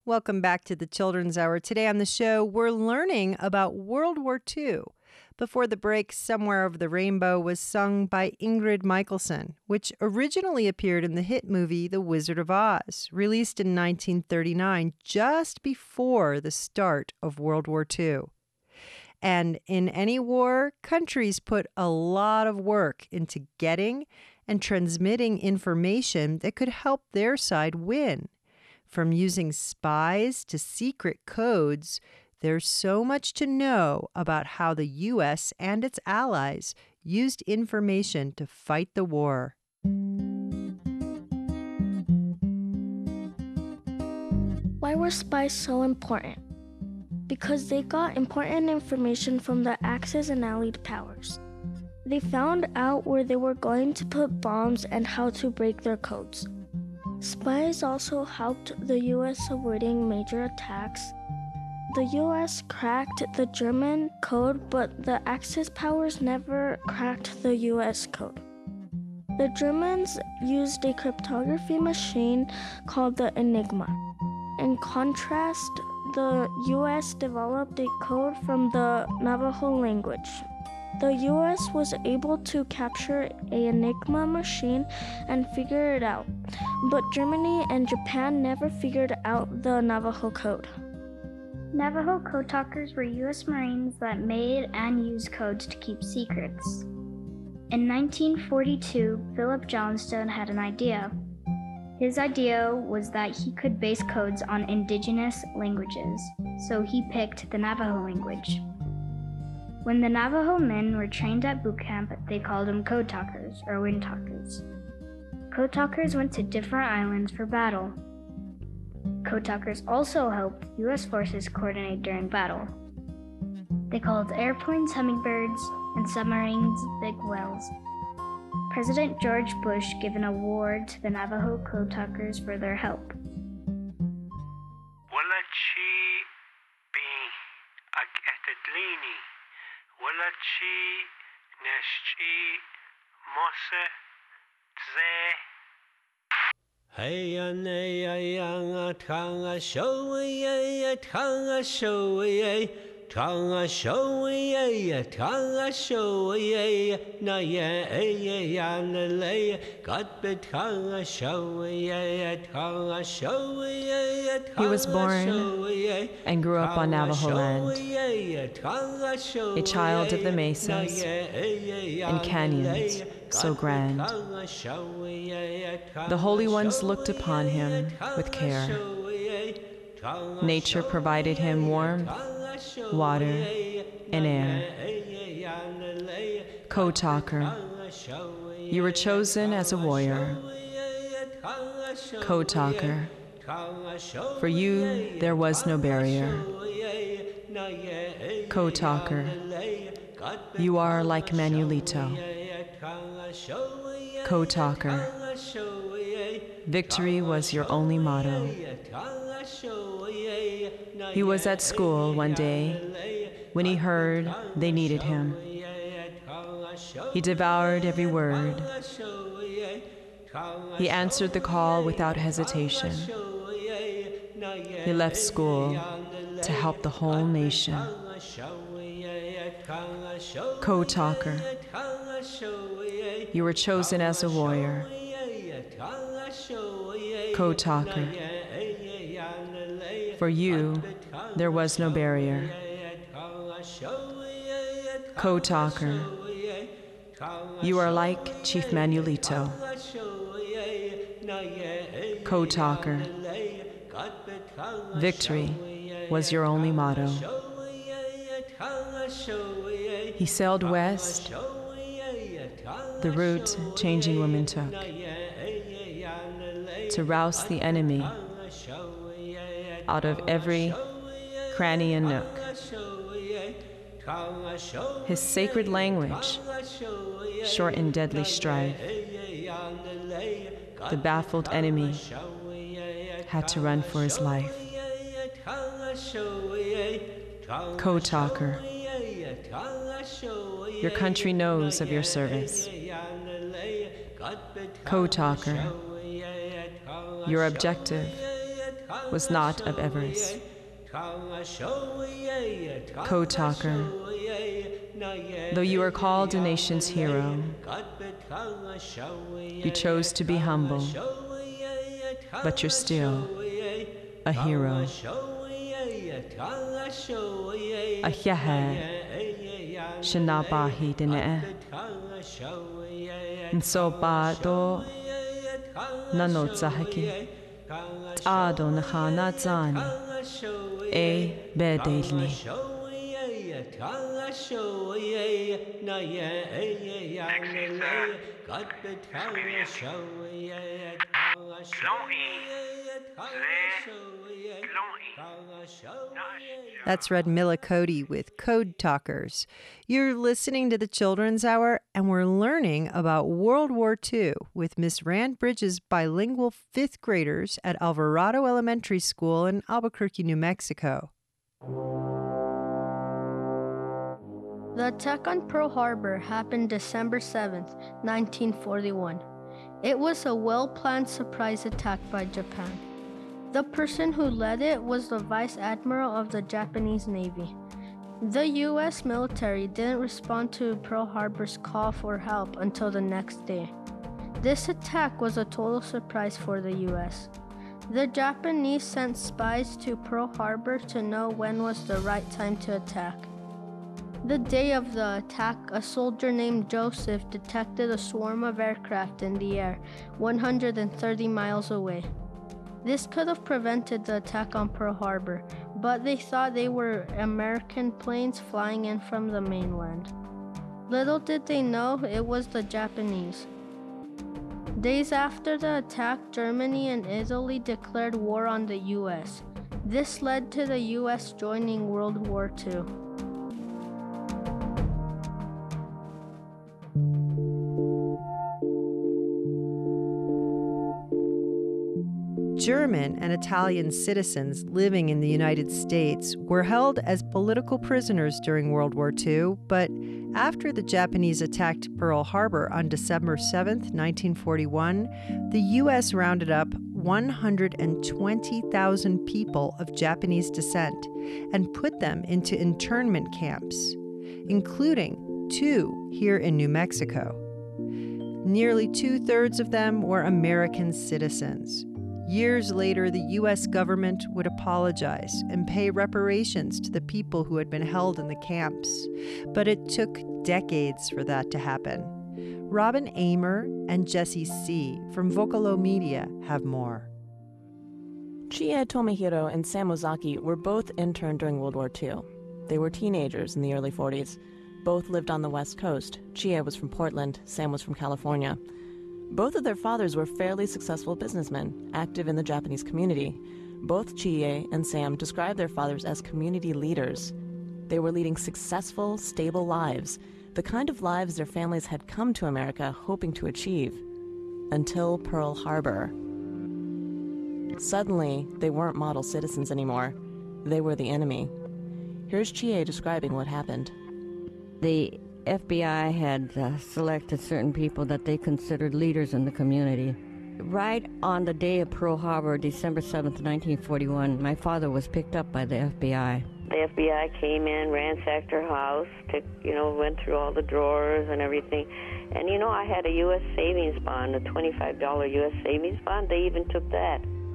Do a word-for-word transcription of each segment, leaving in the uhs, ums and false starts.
Welcome back to the Children's Hour. Today on the show, we're learning about World War Two. Before the break, Somewhere Over the Rainbow was sung by Ingrid Michaelson, which originally appeared in the hit movie The Wizard of Oz, released in nineteen thirty-nine, just before the start of World War Two. And in any war, countries put a lot of work into getting and transmitting information that could help their side win. From using spies to secret codes, there's so much to know about how the U S and its allies used information to fight the war. Why were spies so important? Because they got important information from the Axis and Allied powers. They found out where they were going to put bombs and how to break their codes. Spies also helped the U S avoiding major attacks. The U S cracked the German code, but the Axis powers never cracked the U S code. The Germans used a cryptography machine called the Enigma. In contrast, the U S developed a code from the Navajo language. The U S was able to capture an Enigma machine and figure it out, but Germany and Japan never figured out the Navajo code. Navajo code talkers were U S Marines that made and used codes to keep secrets. In nineteen forty-two, Philip Johnstone had an idea. His idea was that he could base codes on indigenous languages, so he picked the Navajo language. When the Navajo men were trained at boot camp, they called them code talkers or wind talkers. Code talkers went to different islands for battle. Code talkers also helped U S forces coordinate during battle. They called airplanes hummingbirds and submarines big whales. President George Bush gave an award to the Navajo code talkers for their help. Hey ya ne ya yang tanga show ya tanga show ya tanga show ya tanga show ya na ya ya na le got be tanga show ya tanga show ya. He was born and grew up on Navajo land, a child of the mesas and canyons so grand. The holy ones looked upon him with care. Nature provided him warmth, water, and air. Code talker, you were chosen as a warrior. Code talker, for you there was no barrier. Code talker, you are like Manuelito. Code talker, victory was your only motto. He was at school one day when he heard they needed him. He devoured every word. He answered the call without hesitation. He left school to help the whole nation. Code talker, you were chosen as a warrior. Code talker, for you there was no barrier. Code talker, you are like Chief Manuelito. Code talker, victory was your only motto. He sailed west, the route changing women took, to rouse the enemy out of every cranny and nook. His sacred language, short and deadly strife. The baffled enemy had to run for his life. Code talker, your country knows of your service. Code talker, your objective was not of Everest. Code Talker, though you are called a nation's hero, you chose to be humble, but you're still a hero. Ahyahe, Shinabahi Dine, Nsoba do Nanotsahaki, Tado Nahana Zani, E Bedelni. That's Radmilla Cody with Code Talkers. You're listening to the Children's Hour, and we're learning about World War Two with Miss Rand Bridges' bilingual fifth graders at Alvarado Elementary School in Albuquerque, New Mexico. The attack on Pearl Harbor happened December seventh, nineteen forty-one. It was a well-planned surprise attack by Japan. The person who led it was the Vice Admiral of the Japanese Navy. The U S military didn't respond to Pearl Harbor's call for help until the next day. This attack was a total surprise for the U S. The Japanese sent spies to Pearl Harbor to know when was the right time to attack. The day of the attack, a soldier named Joseph detected a swarm of aircraft in the air, one hundred thirty miles away. This could have prevented the attack on Pearl Harbor, but they thought they were American planes flying in from the mainland. Little did they know it was the Japanese. Days after the attack, Germany and Italy declared war on the U S. This led to the U S joining World War Two. German and Italian citizens living in the United States were held as political prisoners during World War Two, but after the Japanese attacked Pearl Harbor on December seventh, nineteen forty-one, the U S rounded up one hundred twenty thousand people of Japanese descent and put them into internment camps, including two here in New Mexico. Nearly two-thirds of them were American citizens. Years later, the U S government would apologize and pay reparations to the people who had been held in the camps, but it took decades for that to happen. Robin Amer and Jesse C. from Vocalo Media have more. Chie Tomihiro and Sam Ozaki were both interned during World War Two. They were teenagers in the early forties. Both lived on the West Coast. Chie was from Portland, Sam was from California. Both of their fathers were fairly successful businessmen, active in the Japanese community. Both Chie and Sam described their fathers as community leaders. They were leading successful, stable lives, the kind of lives their families had come to America hoping to achieve. Until Pearl Harbor. Suddenly, they weren't model citizens anymore. They were the enemy. Here's Chie describing what happened. The F B I had uh, selected certain people that they considered leaders in the community. Right on the day of Pearl Harbor, December seventh, nineteen forty-one, my father was picked up by the F B I. The F B I came in, ransacked her house, took, you know, went through all the drawers and everything. And, you know, I had a U S savings bond, a twenty-five dollars U S savings bond. They even took that.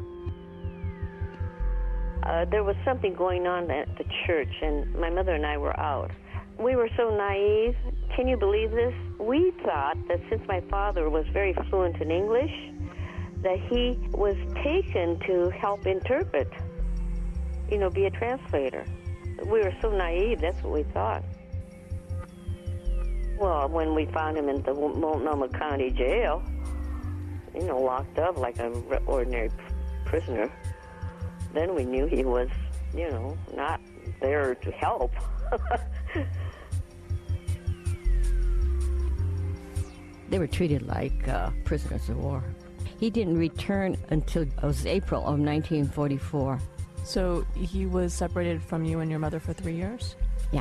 Uh, there was something going on at the church, and my mother and I were out. We were so naive. Can you believe this? We thought that since my father was very fluent in English, that he was taken to help interpret, you know, be a translator. We were so naive, that's what we thought. Well, when we found him in the Multnomah County Jail, you know, locked up like an ordinary prisoner, then we knew he was, you know, not there to help. They were treated like uh, prisoners of war. He didn't return until it was April of nineteen forty-four. So he was separated from you and your mother for three years? Yeah.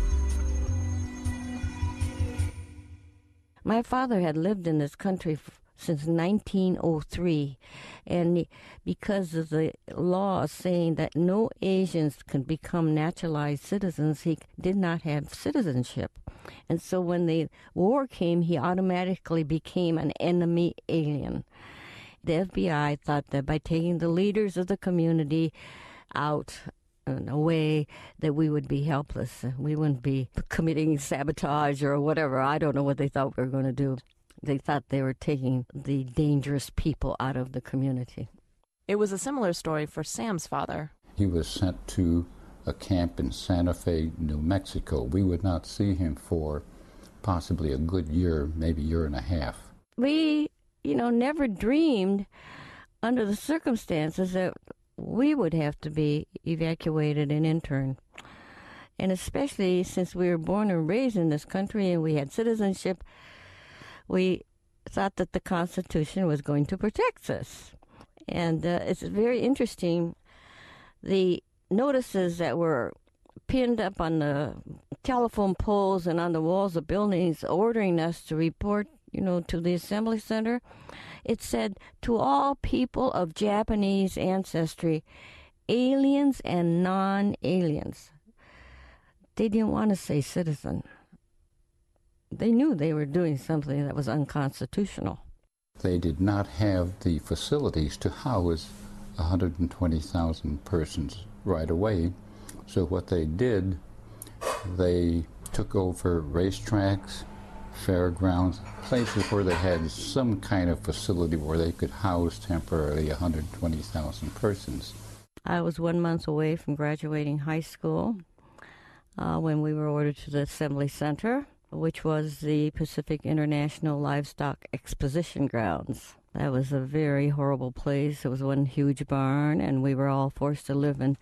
My father had lived in this country f- since nineteen oh three. And because of the law saying that no Asians can become naturalized citizens, he did not have citizenship. And so when the war came, he automatically became an enemy alien. The F B I thought that by taking the leaders of the community out in a way that we would be helpless. We wouldn't be committing sabotage or whatever. I don't know what they thought we were going to do. They thought they were taking the dangerous people out of the community. It was a similar story for Sam's father. He was sent to a camp in Santa Fe, New Mexico. We would not see him for possibly a good year, maybe a year and a half. We, you know, never dreamed under the circumstances that we would have to be evacuated and interned. And especially since we were born and raised in this country and we had citizenship, we thought that the Constitution was going to protect us. And uh, it's very interesting, the notices that were pinned up on the telephone poles and on the walls of buildings ordering us to report, you know, to the Assembly Center. It said, to all people of Japanese ancestry, aliens and non-aliens. They didn't want to say citizen. They knew they were doing something that was unconstitutional. They did not have the facilities to house one hundred twenty thousand persons right away. So what they did, they took over racetracks, fairgrounds, places where they had some kind of facility where they could house temporarily one hundred twenty thousand persons. I was one month away from graduating high school uh, when we were ordered to the Assembly Center, which was the Pacific International Livestock Exposition Grounds. That was a very horrible place. It was one huge barn, and we were all forced to live in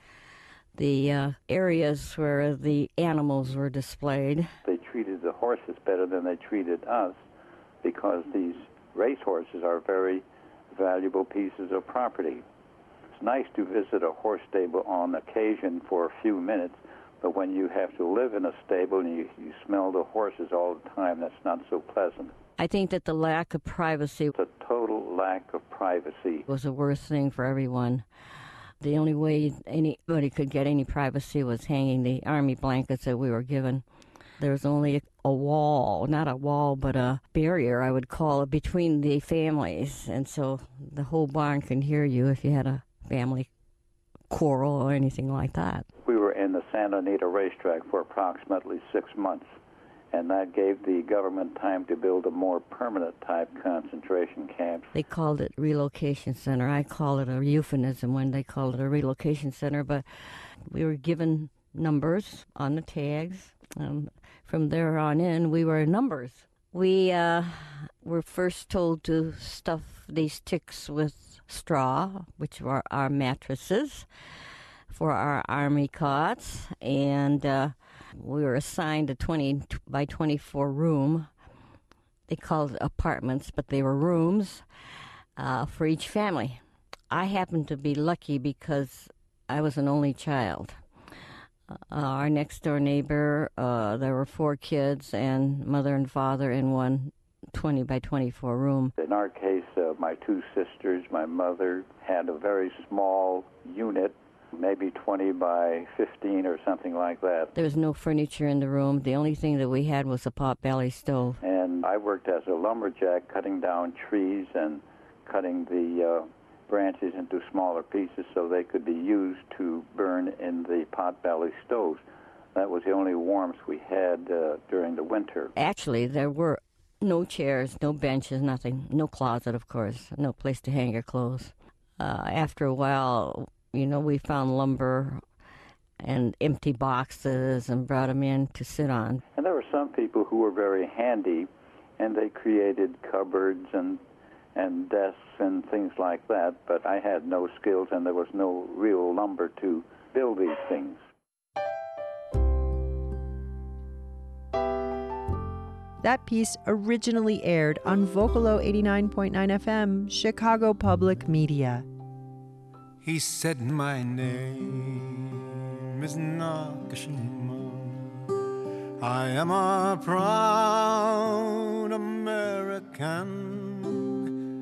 the uh, areas where the animals were displayed. They treated the horses better than they treated us because these race horses are very valuable pieces of property. It's nice to visit a horse stable on occasion for a few minutes, but when you have to live in a stable and you, you smell the horses all the time, that's not so pleasant. I think that the lack of privacy, the total lack of privacy, was the worst thing for everyone. The only way anybody could get any privacy was hanging the army blankets that we were given. There was only a, a wall, not a wall, but a barrier, I would call it, between the families. And so the whole barn can hear you if you had a family quarrel or anything like that. We were in the Santa Anita racetrack for approximately six months, and that gave the government time to build a more permanent type concentration camp. They called it relocation center. I call it a euphemism when they called it a relocation center, but we were given numbers on the tags. Um, from there on in, we were numbers. We uh, were first told to stuff these ticks with straw, which were our mattresses, for our army cots, and uh, we were assigned a twenty by twenty-four room. They called it apartments, but they were rooms uh, for each family. I happened to be lucky because I was an only child. Uh, our next-door neighbor, uh, there were four kids, and mother and father in one twenty by twenty-four room. In our case, uh, my two sisters, my mother, had a very small unit, maybe twenty by fifteen or something like that. There was no furniture in the room. The only thing that we had was a pot-belly stove. And I worked as a lumberjack, cutting down trees and cutting the uh, branches into smaller pieces so they could be used to burn in the pot-belly stoves. That was the only warmth we had uh, during the winter. Actually, there were no chairs, no benches, nothing. No closet, of course. No place to hang your clothes. Uh, after a while, you know, we found lumber and empty boxes and brought them in to sit on. And there were some people who were very handy, and they created cupboards and and desks and things like that, but I had no skills and there was no real lumber to build these things. That piece originally aired on Vocalo eighty-nine point nine F M, Chicago Public Media. He said my name is Nakashima. I am a proud American.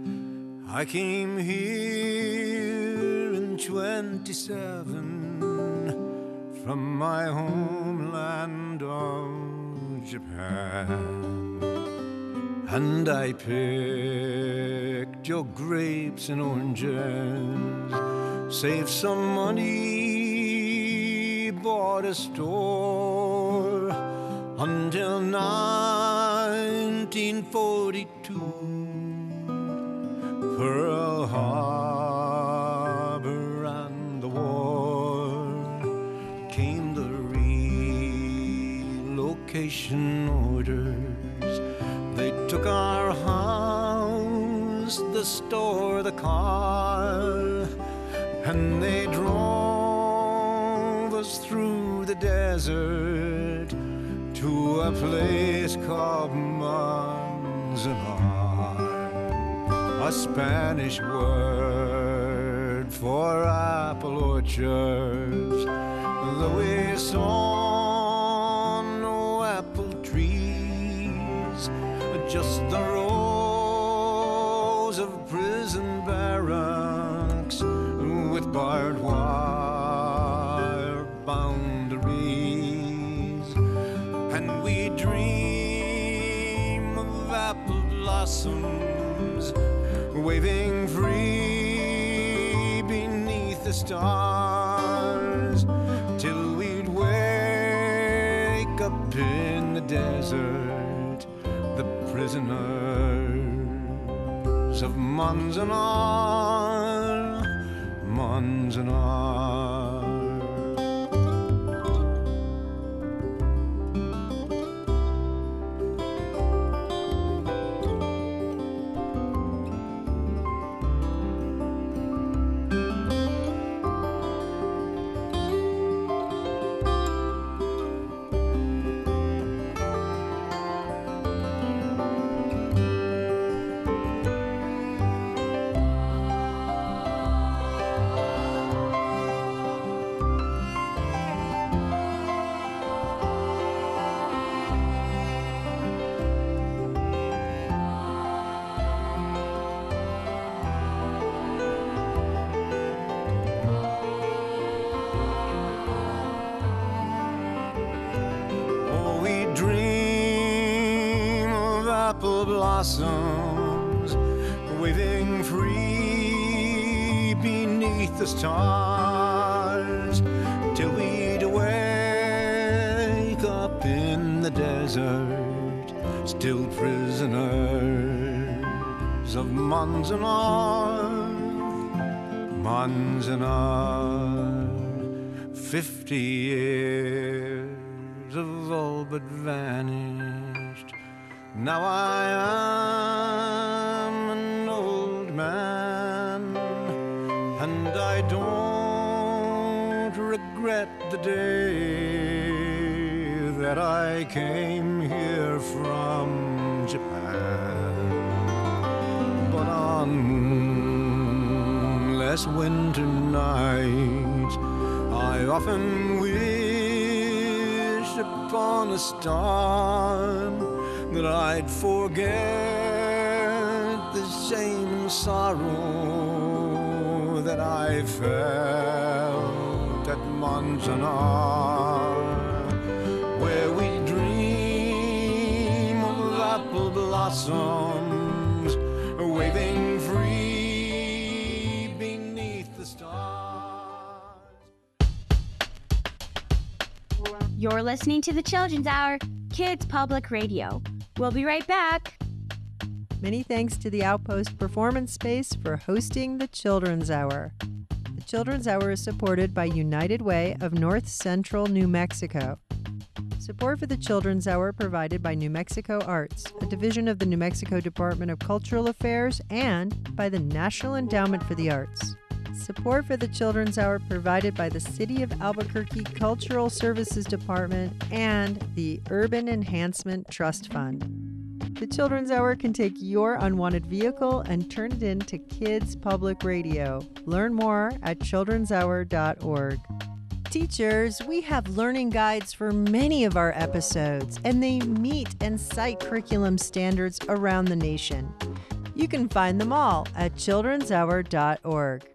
I came here in twenty-seven from my homeland of Japan, and I picked your grapes and oranges, saved some money, bought a store until nineteen forty-two. Pearl Harbor and the war came the relocation orders. They took our house, the store, the car, and they drove us through the desert to a place called Manzanar, a Spanish word for apple orchards. Though we saw no apple trees, just the rows of prison barracks with barbed wire boundaries. And we dream of apple blossoms waving free beneath the stars, till we'd wake up in the desert, the prisoners of Manzanar, Manzanar. Blossoms waving free beneath the stars, till we'd wake up in the desert, still prisoners of Manzanar, Manzanar. Fifty years have all but vanished. Now I am an old man, and I don't regret the day that I came here from Japan. But on moonless winter nights, I often wish upon a star that I'd forget the shame and sorrow that I felt at Manzanar, where we dream of apple blossoms waving free beneath the stars. You're listening to the Children's Hour, Kids Public Radio. We'll be right back. Many thanks to the Outpost Performance Space for hosting the Children's Hour. The Children's Hour is supported by United Way of North Central New Mexico. Support for the Children's Hour provided by New Mexico Arts, a division of the New Mexico Department of Cultural Affairs, and by the National Endowment for the Arts. Support for the Children's Hour provided by the City of Albuquerque Cultural Services Department and the Urban Enhancement Trust Fund. The Children's Hour can take your unwanted vehicle and turn it into Kids Public Radio. Learn more at children's hour dot org. Teachers, we have learning guides for many of our episodes, and they meet and cite curriculum standards around the nation. You can find them all at children's hour dot org.